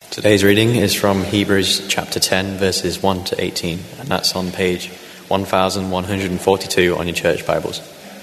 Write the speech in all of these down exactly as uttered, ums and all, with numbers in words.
Today's reading is from Hebrews chapter ten, verses one to eighteen, and that's on page one thousand one hundred forty-two on your church Bibles.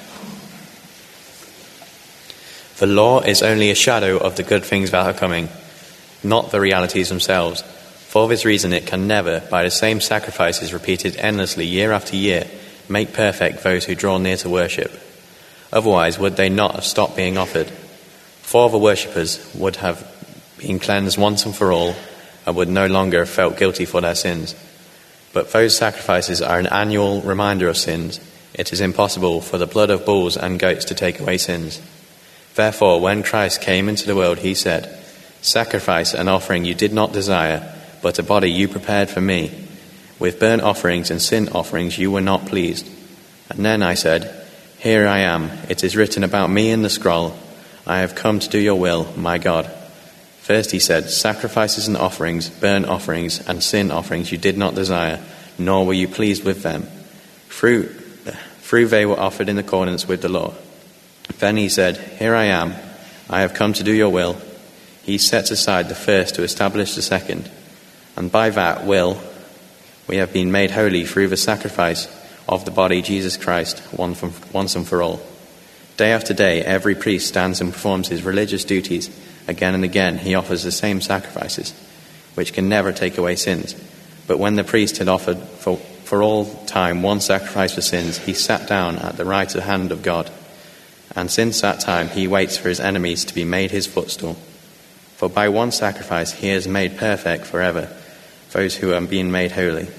The law is only a shadow of the good things that are coming, not the realities themselves. For this reason it can never, by the same sacrifices repeated endlessly year after year, make perfect those who draw near to worship. Otherwise would they not have stopped being offered? For the worshippers would have been cleansed once and for all, and would no longer have felt guilty for their sins. But those sacrifices are an annual reminder of sins. It is impossible for the blood of bulls and goats to take away sins. Therefore, when Christ came into the world, he said, "Sacrifice and offering you did not desire, but a body you prepared for me. With burnt offerings and sin offerings you were not pleased." And then I said, "Here I am. It is written about me in the scroll. I have come to do your will, my God." First he said, "Sacrifices and offerings, burnt offerings and sin offerings you did not desire, nor were you pleased with them. Through, through they were offered in accordance with the law." Then he said, "Here I am. I have come to do your will." He sets aside the first to establish the second. And by that will, we have been made holy through the sacrifice of the body Jesus Christ once and for all. Day after day, every priest stands and performs his religious duties. Again and again he offers the same sacrifices, which can never take away sins. But when the priest had offered for, for all time one sacrifice for sins, he sat down at the right hand of God. And since that time he waits for his enemies to be made his footstool. For by one sacrifice he has made perfect forever those who are being made holy.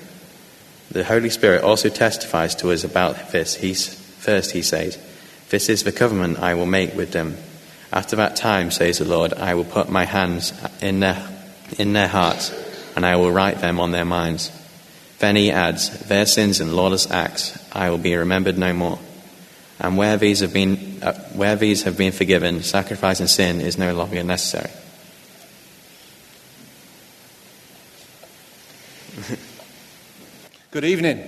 The Holy Spirit also testifies to us about this. He, first he says, "This is the covenant I will make with them. After that time, says the Lord, I will put my hands in their, in their hearts, and I will write them on their minds." Then he adds, "Their sins and lawless acts I will be remembered no more. And where these have been, uh, where these have been forgiven, sacrifice and sin is no longer necessary." Good evening.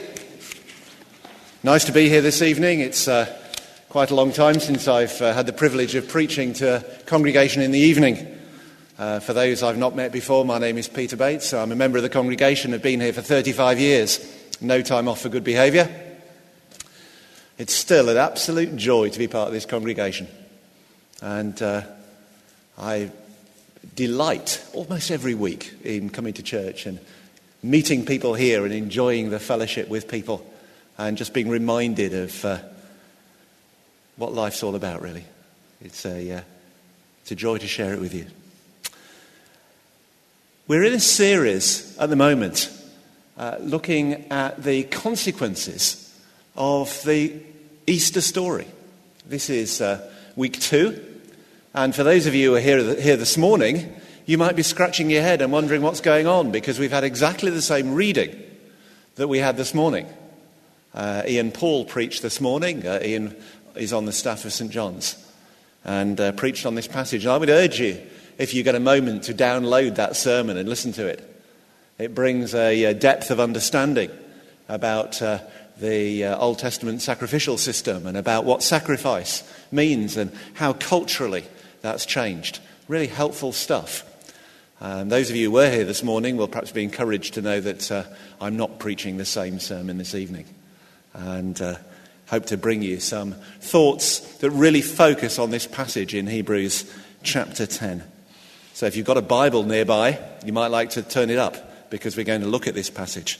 Nice to be here this evening. It's uh, quite a long time since I've uh, had the privilege of preaching to a congregation in the evening. Uh, for those I've not met before, my name is Peter Bates. I'm a member of the congregation. I've been here for thirty-five years. No time off for good behaviour. It's still an absolute joy to be part of this congregation. And uh, I delight almost every week in coming to church and meeting people here and enjoying the fellowship with people and just being reminded of uh, what life's all about, really. It's a, uh, it's a joy to share it with you. We're in a series at the moment uh, looking at the consequences of the Easter story. This is uh, week two, and for those of you who are here, here this morning, you might be scratching your head and wondering what's going on, because we've had exactly the same reading that we had this morning. Uh, Ian Paul preached this morning. Uh, Ian is on the staff of St John's and uh, preached on this passage. And I would urge you, if you get a moment, to download that sermon and listen to it. It brings a, a depth of understanding about uh, the uh, Old Testament sacrificial system and about what sacrifice means and how culturally that's changed. Really helpful stuff. Um, those of you who were here this morning will perhaps be encouraged to know that uh, I'm not preaching the same sermon this evening. And uh, hope to bring you some thoughts that really focus on this passage in Hebrews chapter ten. So if you've got a Bible nearby, you might like to turn it up, because we're going to look at this passage.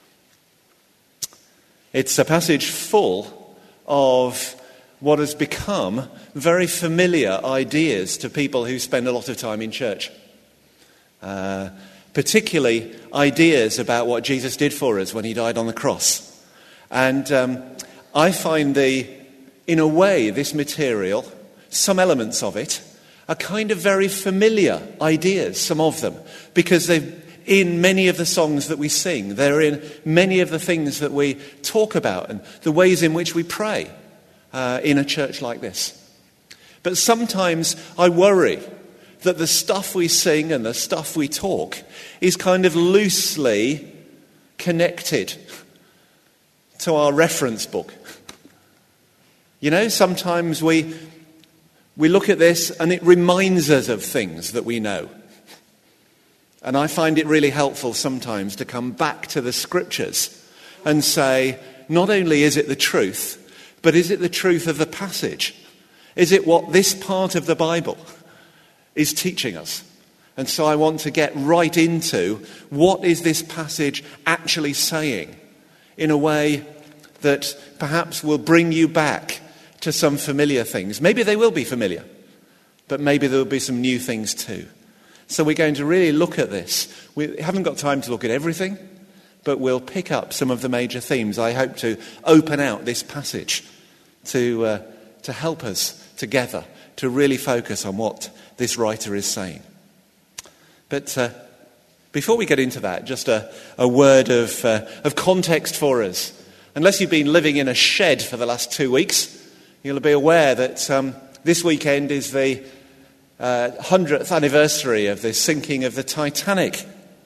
It's a passage full of what has become very familiar ideas to people who spend a lot of time in church. Uh, particularly ideas about what Jesus did for us when he died on the cross. And um, I find the, in a way, this material, some elements of it, are kind of very familiar ideas, some of them, because they're in many of the songs that we sing. They're in many of the things that we talk about and the ways in which we pray uh, in a church like this. But sometimes I worry that the stuff we sing and the stuff we talk is kind of loosely connected to our reference book. You know, sometimes we we look at this and it reminds us of things that we know. And I find it really helpful sometimes to come back to the scriptures and say, not only is it the truth, but is it the truth of the passage? Is it what this part of the Bible is teaching us? And so I want to get right into what is this passage actually saying in a way that perhaps will bring you back to some familiar things. Maybe they will be familiar, but maybe there will be some new things too. So we're going to really look at this. We haven't got time to look at everything, but we'll pick up some of the major themes. I hope to open out this passage to uh, to help us together to really focus on what this writer is saying. But uh, before we get into that, just a, a word of uh, of context for us. Unless you've been living in a shed for the last two weeks, you'll be aware that um, this weekend is the uh, hundredth anniversary of the sinking of the Titanic.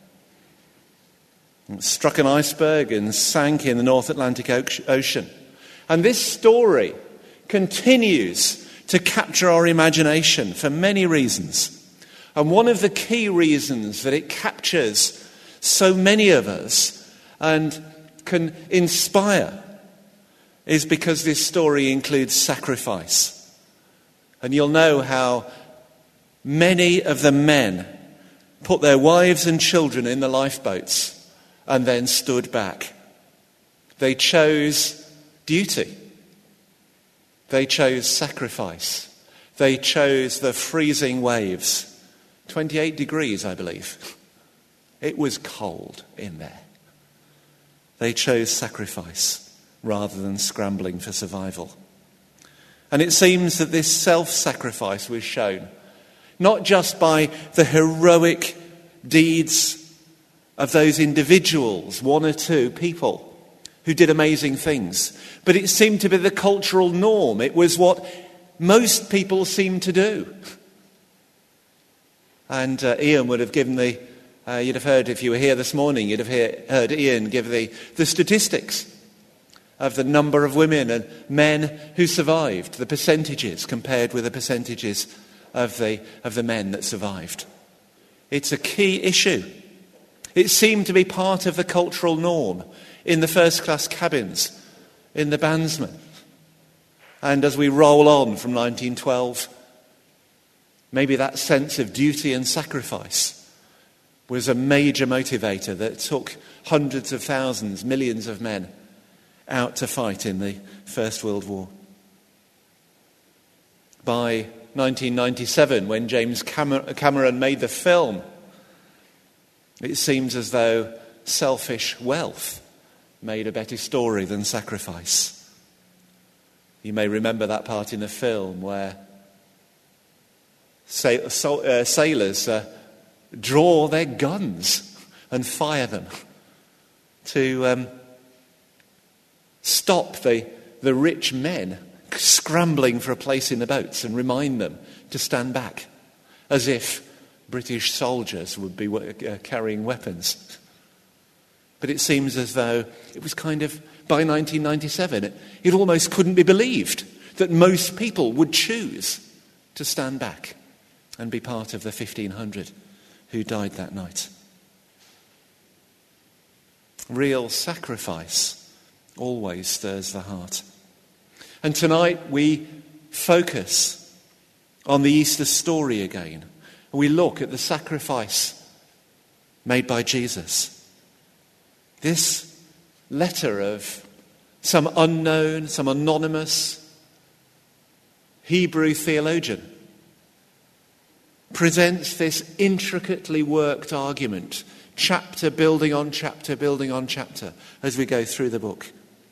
It struck an iceberg and sank in the North Atlantic Ocean. And this story continues to capture our imagination for many reasons. And one of the key reasons that it captures so many of us and can inspire is because this story includes sacrifice. And you'll know how many of the men put their wives and children in the lifeboats and then stood back. They chose duty. They chose sacrifice. They chose the freezing waves. twenty-eight degrees, I believe. It was cold in there. They chose sacrifice rather than scrambling for survival. And it seems that this self-sacrifice was shown not just by the heroic deeds of those individuals, one or two people who did amazing things, but it seemed to be the cultural norm. It was what most people seemed to do. And uh, Ian would have given the, uh, you'd have heard if you were here this morning, you'd have hear, heard Ian give the, the statistics of the number of women and men who survived, the percentages compared with the percentages of the, of the men that survived. It's a key issue. It seemed to be part of the cultural norm in the first-class cabins, in the bandsmen. And as we roll on from nineteen twelve, maybe that sense of duty and sacrifice was a major motivator that took hundreds of thousands, millions of men out to fight in the First World War. By nineteen ninety-seven, when James Cameron made the film, it seems as though selfish wealth made a better story than sacrifice. You may remember that part in the film where sailors uh, draw their guns and fire them to um, stop the, the rich men scrambling for a place in the boats and remind them to stand back, as if British soldiers would be uh, carrying weapons. But it seems as though it was kind of, by nineteen ninety-seven, it, it almost couldn't be believed that most people would choose to stand back and be part of the fifteen hundred who died that night. Real sacrifice always stirs the heart. And tonight we focus on the Easter story again. We look at the sacrifice made by Jesus. This letter of some unknown, some anonymous Hebrew theologian presents this intricately worked argument, chapter building on chapter, building on chapter, as we go through the book.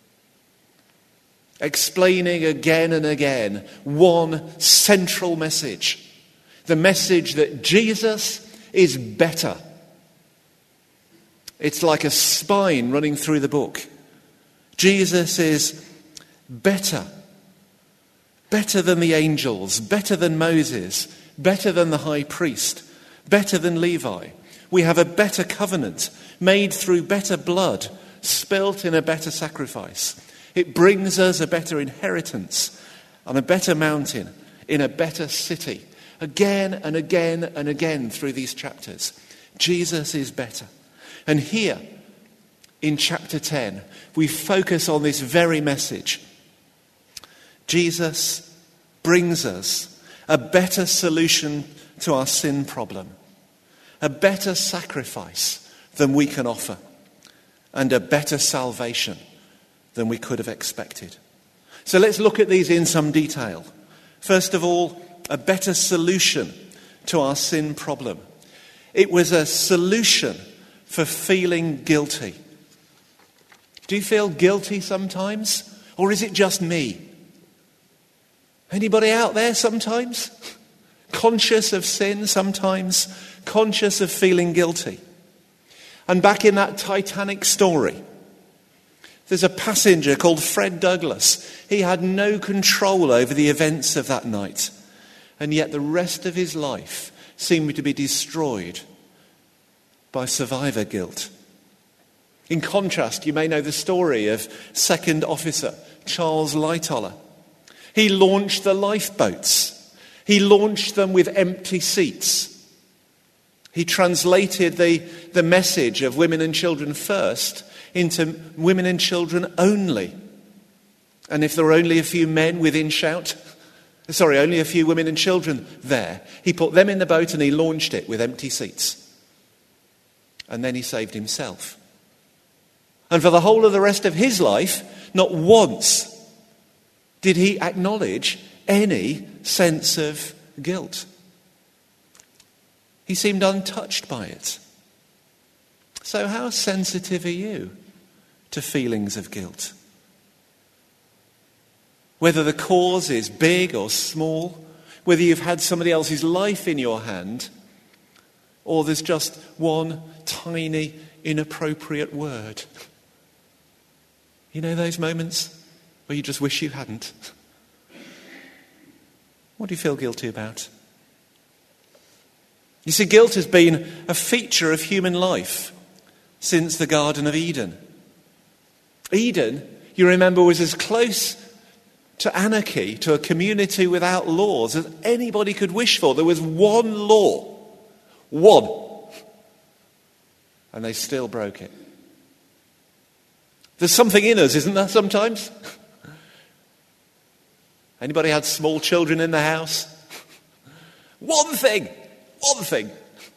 Explaining again and again one central message. The message that Jesus is better. It's like a spine running through the book. Jesus is better. Better than the angels, better than Moses, better than the high priest, better than Levi. We have a better covenant made through better blood, spilt in a better sacrifice. It brings us a better inheritance on a better mountain, in a better city. Again and again and again through these chapters. Jesus is better. And here, in chapter ten, we focus on this very message. Jesus brings us a better solution to our sin problem, a better sacrifice than we can offer, and a better salvation than we could have expected. So let's look at these in some detail. First of all, a better solution to our sin problem. It was a solution for feeling guilty. Do you feel guilty sometimes? Or is it just me? Anybody out there sometimes? Conscious of sin sometimes? Conscious of feeling guilty? And back in that Titanic story, there's a passenger called Fred Douglas. He had no control over the events of that night. And yet the rest of his life seemed to be destroyed by survivor guilt. In contrast, you may know the story of Second Officer Charles Lightoller. He launched the lifeboats. He launched them with empty seats. He translated the, the message of women and children first into women and children only. And if there were only a few men within shout, sorry, only a few women and children there, he put them in the boat and he launched it with empty seats. And then he saved himself. And for the whole of the rest of his life, not once did he acknowledge any sense of guilt. He seemed untouched by it. So how sensitive are you to feelings of guilt? Whether the cause is big or small, whether you've had somebody else's life in your hand, or there's just one tiny inappropriate word. You know those moments where you just wish you hadn't? What do you feel guilty about? You see, guilt has been a feature of human life since the Garden of Eden. Eden, you remember, was as close to anarchy, to a community without laws, as anybody could wish for. There was one law. One. And they still broke it. There's something in us, isn't there, sometimes? Anybody had small children in the house? One thing. One thing.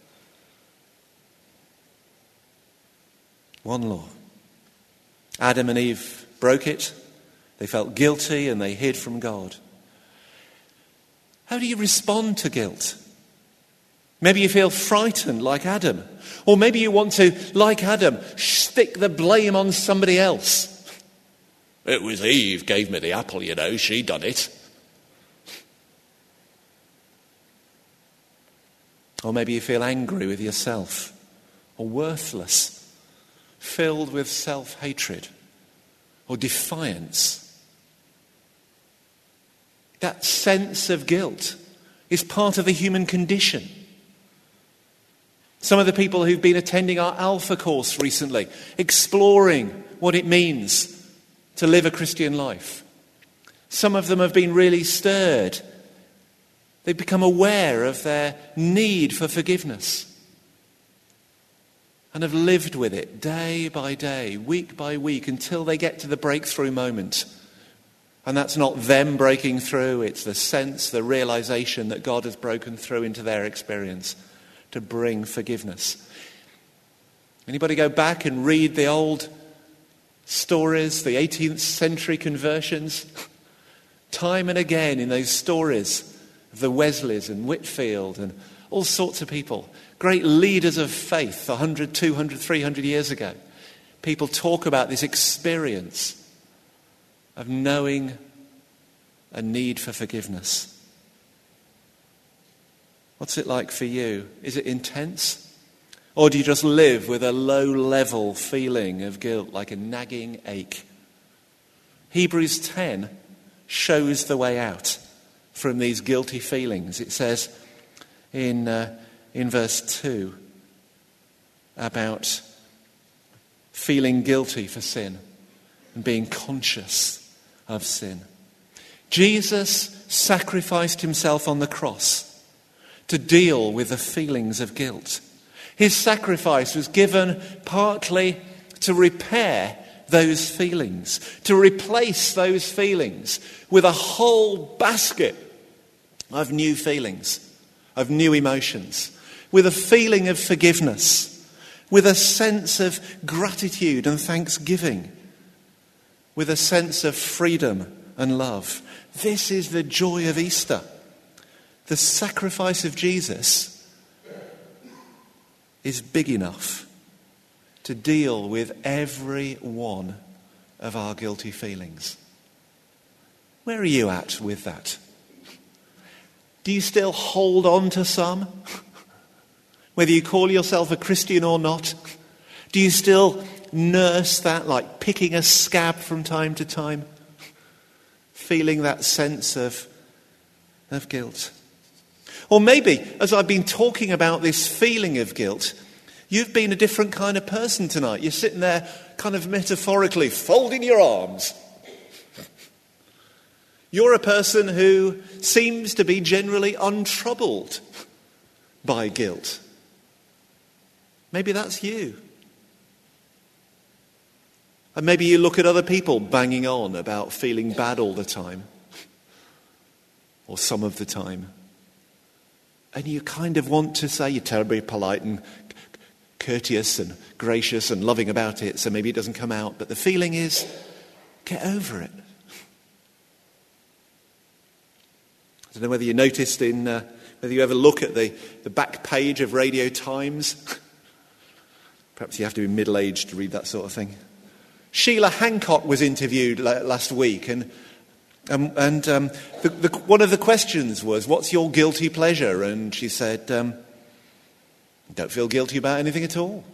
One law. Adam and Eve broke it. They felt guilty and they hid from God. How do you respond to guilt? Maybe you feel frightened like Adam. Or maybe you want to, like Adam, stick the blame on somebody else. It was Eve gave me the apple, you know, she done it. Or maybe you feel angry with yourself, or worthless, filled with self-hatred, or defiance. That sense of guilt is part of the human condition. Some of the people who've been attending our Alpha course recently, exploring what it means to live a Christian life. Some of them have been really stirred. They've become aware of their need for forgiveness and have lived with it day by day, week by week, until they get to the breakthrough moment. And that's not them breaking through, it's the sense, the realization that God has broken through into their experience to bring forgiveness. Anybody go back and read the old stories, the eighteenth century conversions? Time and again in those stories of the Wesleys and Whitfield and all sorts of people, great leaders of faith one hundred, two hundred, three hundred years ago. People talk about this experience of knowing a need for forgiveness. What's it like for you? Is it intense? Or do you just live with a low-level feeling of guilt, like a nagging ache? Hebrews ten shows the way out from these guilty feelings. It says in, uh, in verse two about feeling guilty for sin and being conscious of sin. Jesus sacrificed himself on the cross to deal with the feelings of guilt. His sacrifice was given partly to repair those feelings, to replace those feelings with a whole basket of new feelings, of new emotions, with a feeling of forgiveness, with a sense of gratitude and thanksgiving, with a sense of freedom and love. This is the joy of Easter. The sacrifice of Jesus is big enough to deal with every one of our guilty feelings. Where are you at with that? Do you still hold on to some? Whether you call yourself a Christian or not, do you still nurse that, like picking a scab from time to time? Feeling that sense of, of guilt? Or maybe, as I've been talking about this feeling of guilt, you've been a different kind of person tonight. You're sitting there kind of metaphorically folding your arms. You're a person who seems to be generally untroubled by guilt. Maybe that's you. And maybe you look at other people banging on about feeling bad all the time, or some of the time. And you kind of want to say, you're terribly polite and courteous and gracious and loving about it, so maybe it doesn't come out. But the feeling is, get over it. I don't know whether you noticed in, uh, whether you ever look at the, the back page of Radio Times. Perhaps you have to be middle-aged to read that sort of thing. Sheila Hancock was interviewed last week, and um, and um, the, the, one of the questions was, what's your guilty pleasure? And she said, um, don't feel guilty about anything at all.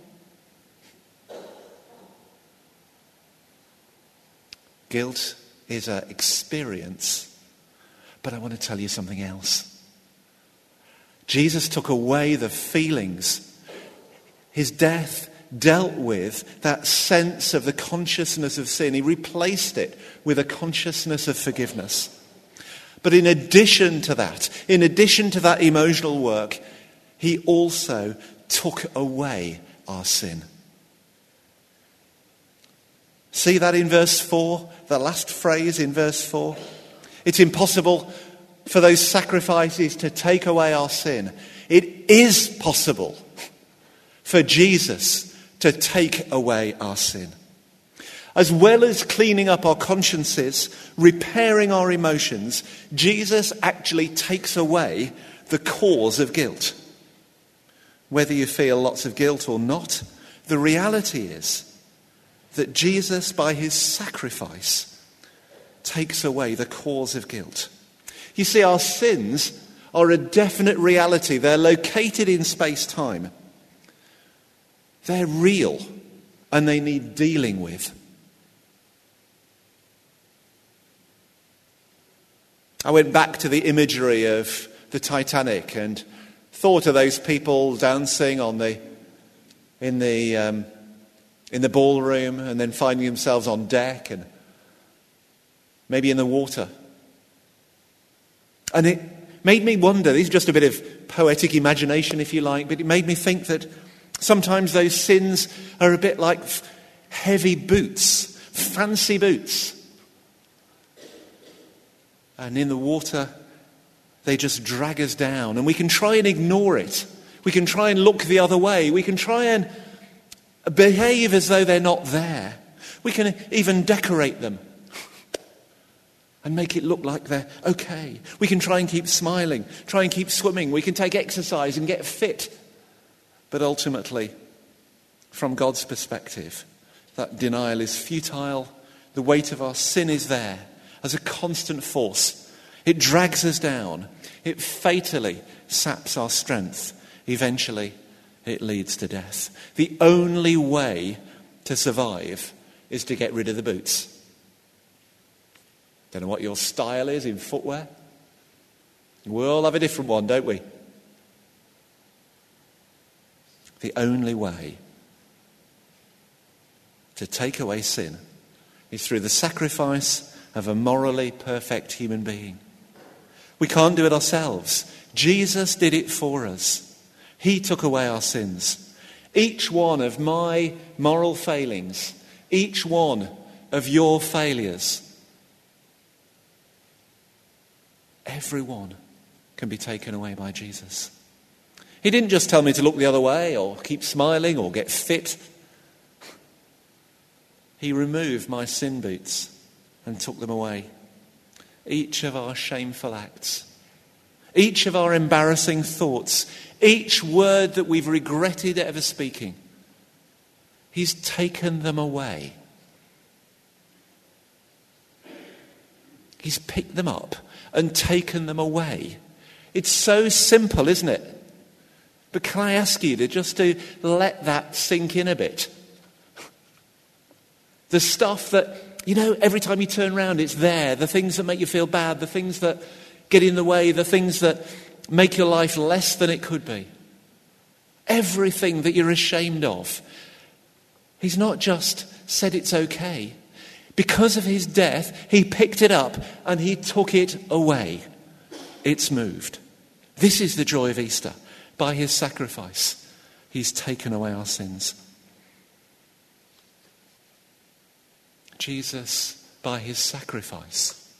Guilt is an experience, but I want to tell you something else. Jesus took away the feelings. His death dealt with that sense of the consciousness of sin. He replaced it with a consciousness of forgiveness. But in addition to that, in addition to that emotional work, he also took away our sin. See that in verse four, the last phrase in verse four? It's impossible for those sacrifices to take away our sin. It is possible for Jesus to take away our sin. As well as cleaning up our consciences, repairing our emotions, Jesus actually takes away the cause of guilt. Whether you feel lots of guilt or not, the reality is that Jesus, by his sacrifice, takes away the cause of guilt. You see, our sins are a definite reality. They're located in space-time. They're real, and they need dealing with. I went back to the imagery of the Titanic and thought of those people dancing on the in the um, in the ballroom and then finding themselves on deck and maybe in the water. And it made me wonder, this is just a bit of poetic imagination if you like, but it made me think that sometimes those sins are a bit like heavy boots, fancy boots. And in the water, they just drag us down. And we can try and ignore it. We can try and look the other way. We can try and behave as though they're not there. We can even decorate them and make it look like they're okay. We can try and keep smiling, try and keep swimming. We can take exercise and get fit. But ultimately, from God's perspective, that denial is futile. The weight of our sin is there as a constant force. It drags us down. It fatally saps our strength. Eventually, it leads to death. The only way to survive is to get rid of the boots. Don't know what your style is in footwear. We all have a different one, don't we? The only way to take away sin is through the sacrifice of a morally perfect human being. We can't do it ourselves. Jesus did it for us. He took away our sins. Each one of my moral failings, each one of your failures, every one can be taken away by Jesus. He didn't just tell me to look the other way or keep smiling or get fit. He removed my sin boots and took them away. Each of our shameful acts, each of our embarrassing thoughts, each word that we've regretted ever speaking, he's taken them away. He's picked them up and taken them away. It's so simple, isn't it? But can I ask you to just to let that sink in a bit? The stuff that, you know, every time you turn around, it's there. The things that make you feel bad, the things that get in the way, the things that make your life less than it could be. Everything that you're ashamed of. He's not just said it's okay. Because of his death, he picked it up and he took it away. It's moved. This is the joy of Easter. By his sacrifice, he's taken away our sins. Jesus, by his sacrifice,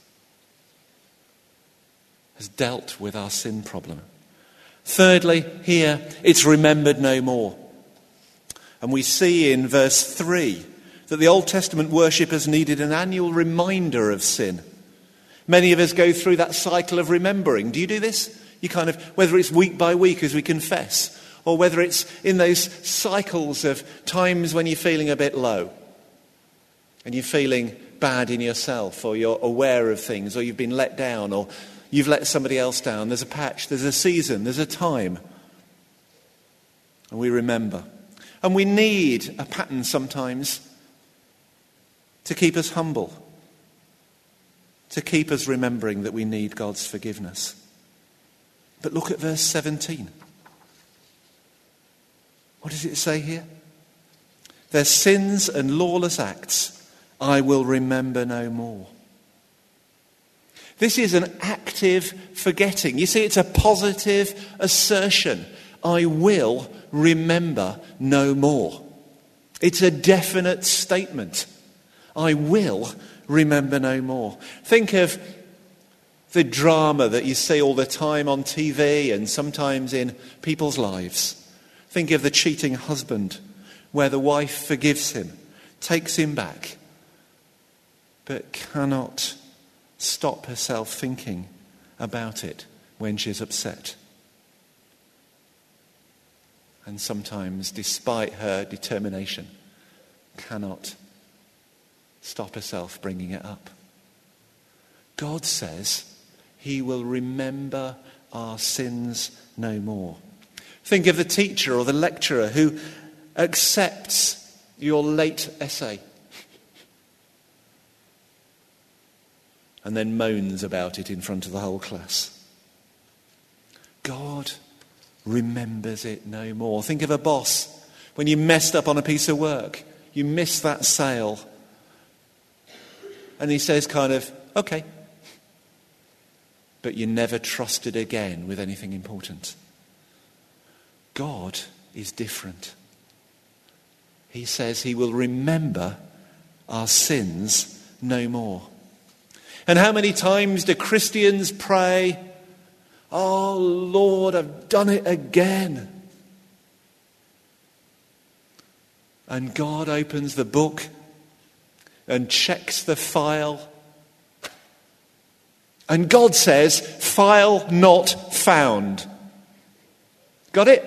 has dealt with our sin problem. Thirdly, here, it's remembered no more. And we see in verse three that the Old Testament worshippers needed an annual reminder of sin. Many of us go through that cycle of remembering. Do you do this? You kind of, whether it's week by week as we confess, or whether it's in those cycles of times when you're feeling a bit low, and you're feeling bad in yourself, or you're aware of things, or you've been let down, or you've let somebody else down. There's a patch, there's a season, there's a time. And we remember. And we need a pattern sometimes to keep us humble, to keep us remembering that we need God's forgiveness. But look at verse seventeen. What does it say here? Their sins and lawless acts I will remember no more. This is an active forgetting. You see, it's a positive assertion. I will remember no more. It's a definite statement. I will remember no more. Think of the drama that you see all the time on T V and sometimes in people's lives. Think of the cheating husband, where the wife forgives him, takes him back, but cannot stop herself thinking about it when she's upset. And sometimes, despite her determination, cannot stop herself bringing it up. God says he will remember our sins no more. Think of the teacher or the lecturer who accepts your late essay and then moans about it in front of the whole class. God remembers it no more. Think of a boss when you messed up on a piece of work. You missed that sale. And he says kind of, okay. But you never trusted again with anything important. God is different. He says he will remember our sins no more. And how many times do Christians pray, oh Lord, I've done it again. And God opens the book and checks the file. And God says, file not found. Got it?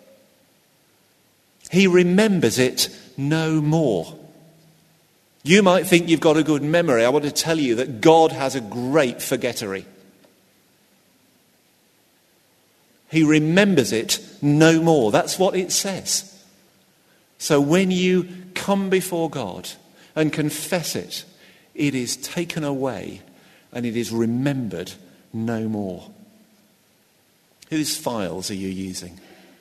He remembers it no more. You might think you've got a good memory. I want to tell you that God has a great forgettery. He remembers it no more. That's what it says. So when you come before God and confess it, it is taken away and it is remembered no more. Whose files are you using?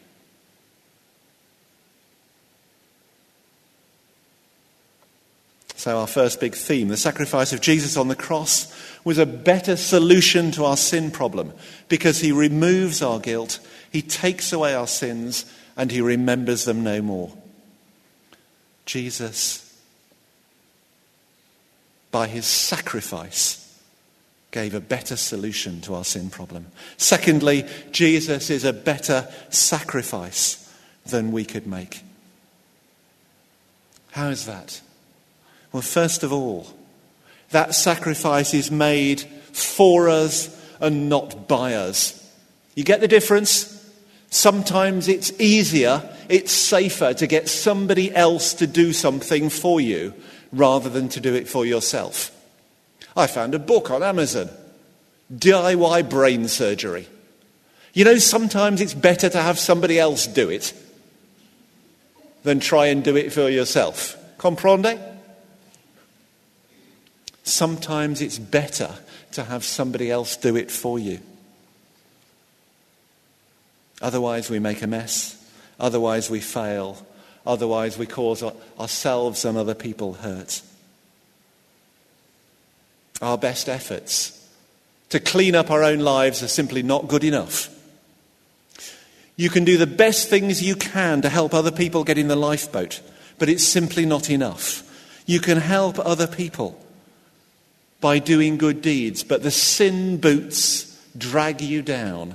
So our first big theme, the sacrifice of Jesus on the cross, was a better solution to our sin problem because he removes our guilt, he takes away our sins, and he remembers them no more. Jesus, by his sacrifice, gave a better solution to our sin problem. Secondly, Jesus is a better sacrifice than we could make. How is that? Well, first of all, that sacrifice is made for us and not by us. You get the difference? Sometimes it's easier, it's safer to get somebody else to do something for you rather than to do it for yourself. I found a book on Amazon, D I Y brain surgery. You know, sometimes it's better to have somebody else do it than try and do it for yourself. Comprende? Sometimes it's better to have somebody else do it for you. Otherwise we make a mess. Otherwise we fail. Otherwise we cause ourselves and other people hurt. Our best efforts to clean up our own lives are simply not good enough. You can do the best things you can to help other people get in the lifeboat, but it's simply not enough. You can help other people by doing good deeds, but the sin boots drag you down.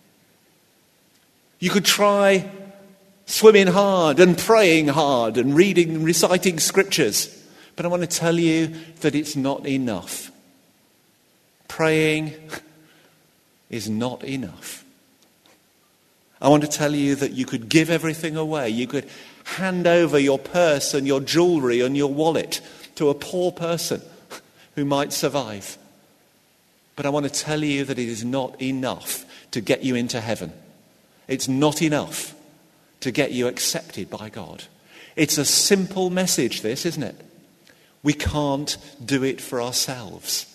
You could try swimming hard and praying hard and reading and reciting scriptures, but I want to tell you that it's not enough. Praying is not enough. I want to tell you that you could give everything away. You could hand over your purse and your jewelry and your wallet to a poor person who might survive. But I want to tell you that it is not enough to get you into heaven. It's not enough to get you accepted by God. It's a simple message, this, isn't it? We can't do it for ourselves.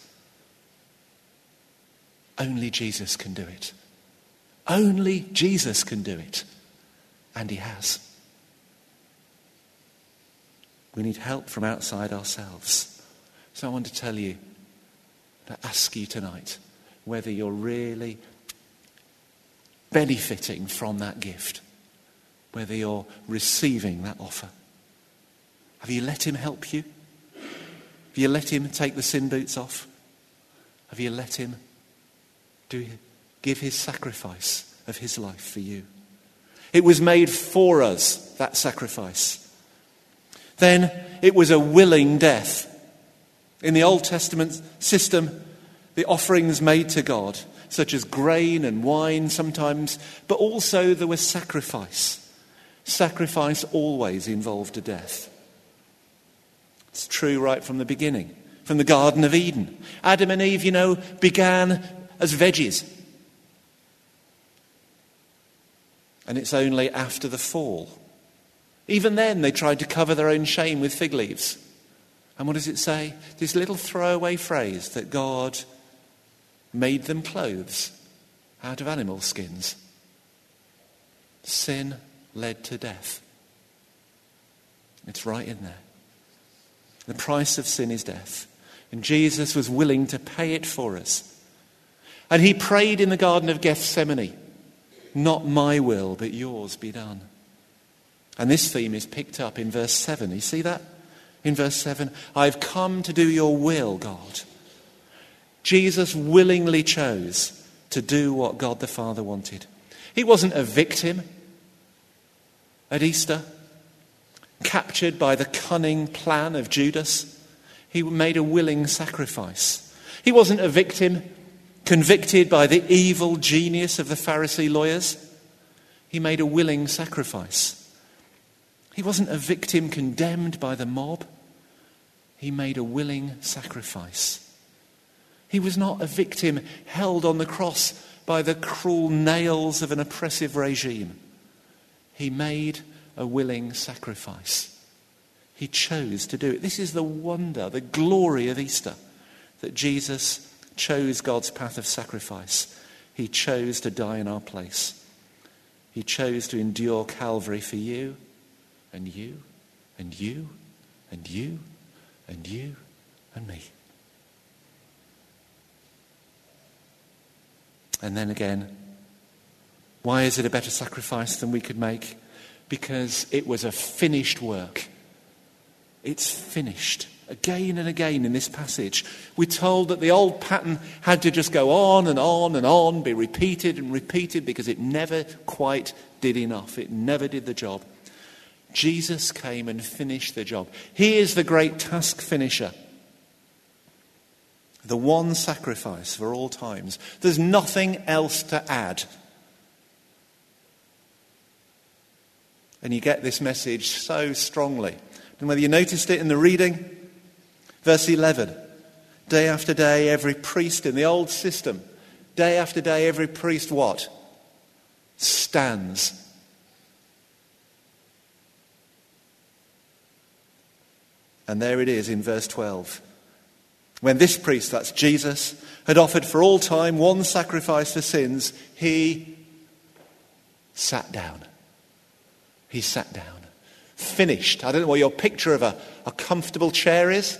Only Jesus can do it. Only Jesus can do it. And he has. We need help from outside ourselves. So I want to tell you, to ask you tonight, whether you're really benefiting from that gift. Whether you're receiving that offer. Have you let him help you? Have you let him take the sin boots off? Have you let him do give his sacrifice of his life for you? It was made for us, that sacrifice. Then it was a willing death. In the Old Testament system, the offerings made to God, such as grain and wine sometimes, but also there was sacrifice. Sacrifice always involved a death. It's true right from the beginning, from the Garden of Eden. Adam and Eve, you know, began as veggies. And it's only after the fall. Even then, they tried to cover their own shame with fig leaves. And what does it say? This little throwaway phrase that God made them clothes out of animal skins. Sin led to death. It's right in there. The price of sin is death. And Jesus was willing to pay it for us. And he prayed in the Garden of Gethsemane, not my will, but yours be done. And this theme is picked up in verse seven. You see that? In verse seven, I've come to do your will, God. Jesus willingly chose to do what God the Father wanted. He wasn't a victim at Easter, captured by the cunning plan of Judas. He made a willing sacrifice. He wasn't a victim convicted by the evil genius of the Pharisee lawyers. He made a willing sacrifice. He wasn't a victim condemned by the mob. He made a willing sacrifice. He was not a victim held on the cross by the cruel nails of an oppressive regime. He made a willing sacrifice. He chose to do it. This is the wonder, the glory of Easter, that Jesus chose God's path of sacrifice. He chose to die in our place. He chose to endure Calvary for you and you and you and you and you and me. And then again, why is it a better sacrifice than we could make? because it was a finished work. It's finished. Again and again in this passage, we're told that the old pattern had to just go on and on and on, be repeated and repeated because it never quite did enough. It never did the job. Jesus came and finished the job. He is the great task finisher. The one sacrifice for all times. There's nothing else to add. And you get this message so strongly. And whether you noticed it in the reading, verse eleven, day after day, every priest in the old system, day after day, every priest what? Stands. And there it is in verse twelve. When this priest, that's Jesus, had offered for all time one sacrifice for sins, he sat down. He sat down. Finished. I don't know what your picture of a, a comfortable chair is.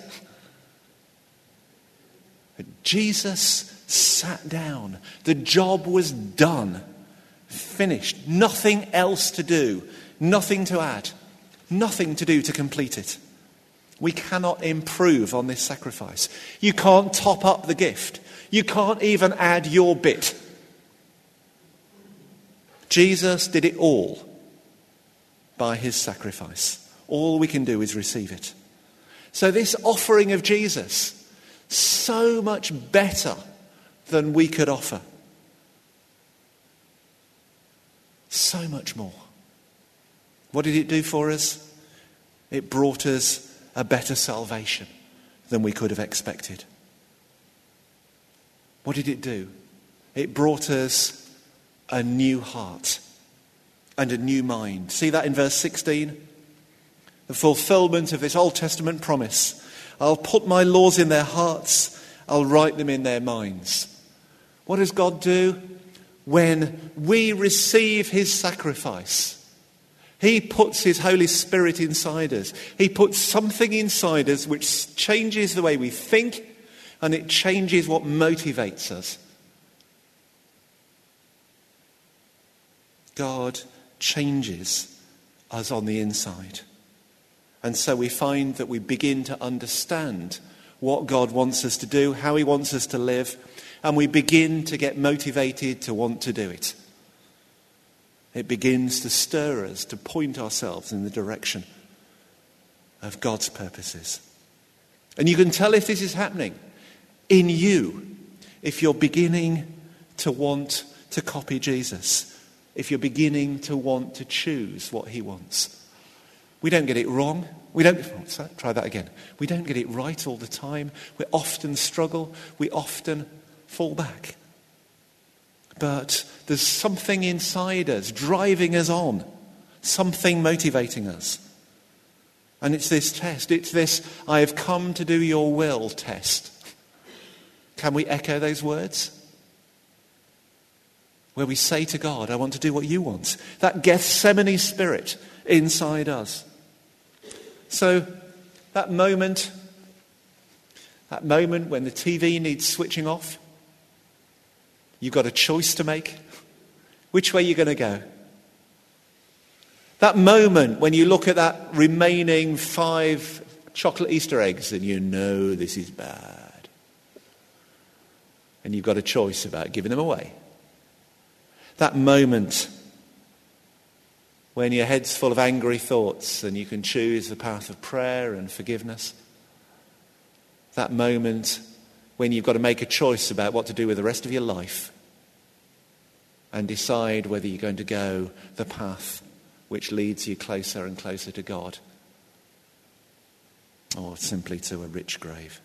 But Jesus sat down. The job was done. Finished. Nothing else to do. Nothing to add. Nothing to do to complete it. We cannot improve on this sacrifice. You can't top up the gift. You can't even add your bit. Jesus did it all by his sacrifice. All we can do is receive it. So this offering of Jesus, so much better than we could offer. So much more. What did it do for us? It brought us a better salvation than we could have expected. What did it do? It brought us a new heart and a new mind. See that in verse sixteen? The fulfillment of this Old Testament promise. I'll put my laws in their hearts. I'll write them in their minds. What does God do? When we receive his sacrifice, he puts his Holy Spirit inside us. He puts something inside us which changes the way we think, and it changes what motivates us. God changes us on the inside. And so we find that we begin to understand what God wants us to do, how he wants us to live, and we begin to get motivated to want to do it. It begins to stir us, to point ourselves in the direction of God's purposes. And you can tell if this is happening in you, if you're beginning to want to copy Jesus, if you're beginning to want to choose what he wants. We don't get it wrong. We don't, oh, try that again. We don't get it right all the time. We often struggle. We often fall back. But there's something inside us driving us on, something motivating us. And it's this test, it's this I have come to do your will test. Can we echo those words? Where we say to God, I want to do what you want. That Gethsemane spirit inside us. So that moment, that moment when the T V needs switching off, you've got a choice to make. Which way are you going to go? That moment when you look at that remaining five chocolate Easter eggs and you know this is bad. And you've got a choice about giving them away. That moment when your head's full of angry thoughts and you can choose the path of prayer and forgiveness. That moment when you've got to make a choice about what to do with the rest of your life and decide whether you're going to go the path which leads you closer and closer to God or simply to a rich grave.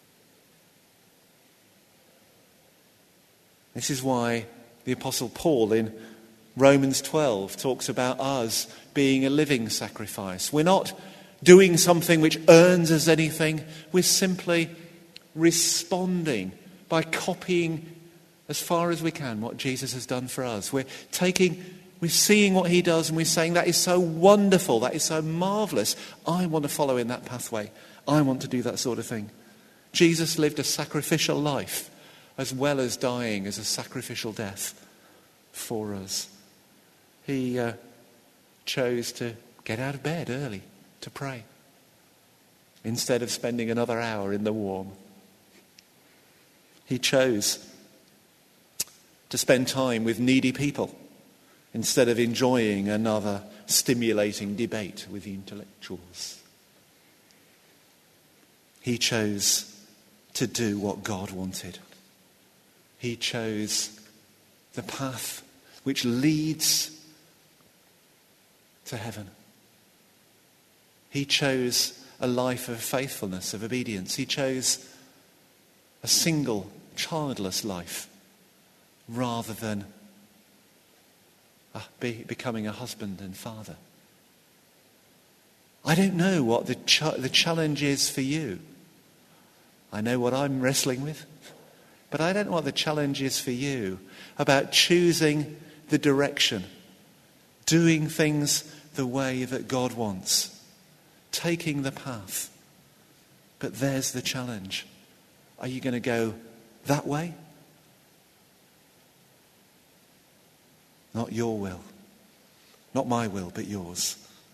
This is why the Apostle Paul in Romans twelve talks about us being a living sacrifice. We're not doing something which earns us anything. We're simply responding by copying as far as we can what Jesus has done for us. We're taking, we're seeing what he does and we're saying that is so wonderful, that is so marvellous. I want to follow in that pathway. I want to do that sort of thing. Jesus lived a sacrificial life as well as dying as a sacrificial death for us. He uh, chose to get out of bed early to pray instead of spending another hour in the warm. He chose to spend time with needy people instead of enjoying another stimulating debate with the intellectuals. He chose to do what God wanted. He chose the path which leads to heaven. He chose a life of faithfulness, of obedience. He chose a single, childless life rather than uh, be, becoming a husband and father. I don't know what the, ch- the challenge is for you. I know what I'm wrestling with, but I don't know what the challenge is for you about choosing the direction, doing things the way that God wants, taking the path. But there's the challenge. Are you going to go that way? Not your will. Not my will, but yours.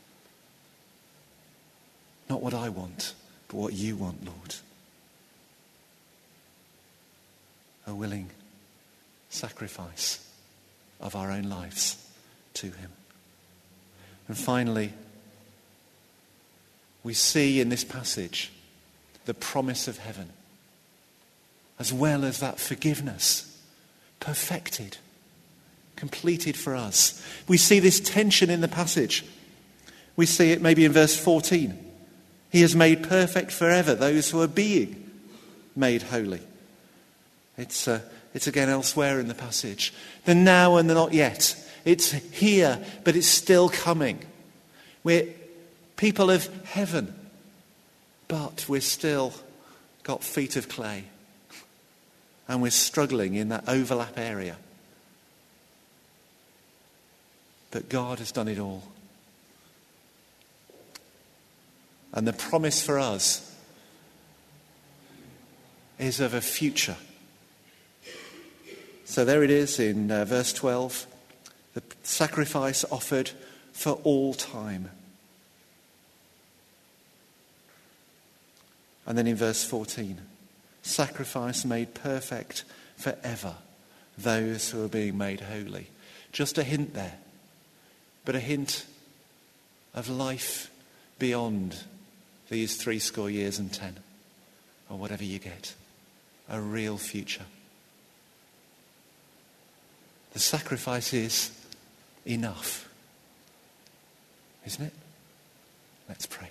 Not what I want, but what you want, Lord. A willing sacrifice of our own lives to him. And finally, we see in this passage the promise of heaven, as well as that forgiveness, perfected, completed for us. We see this tension in the passage. We see it maybe in verse fourteen. He has made perfect forever those who are being made holy. It's, uh, it's again elsewhere in the passage. The now and the not yet. It's here, but it's still coming. We're people of heaven, but we're still got feet of clay. And we're struggling in that overlap area. But God has done it all. And the promise for us is of a future. So there it is in uh, verse twelve. The sacrifice offered for all time. And then in verse fourteen, sacrifice made perfect forever those who are being made holy. Just a hint there, but a hint of life beyond these three score years and ten, or whatever you get. A real future. The sacrifice is enough, isn't it? Let's pray.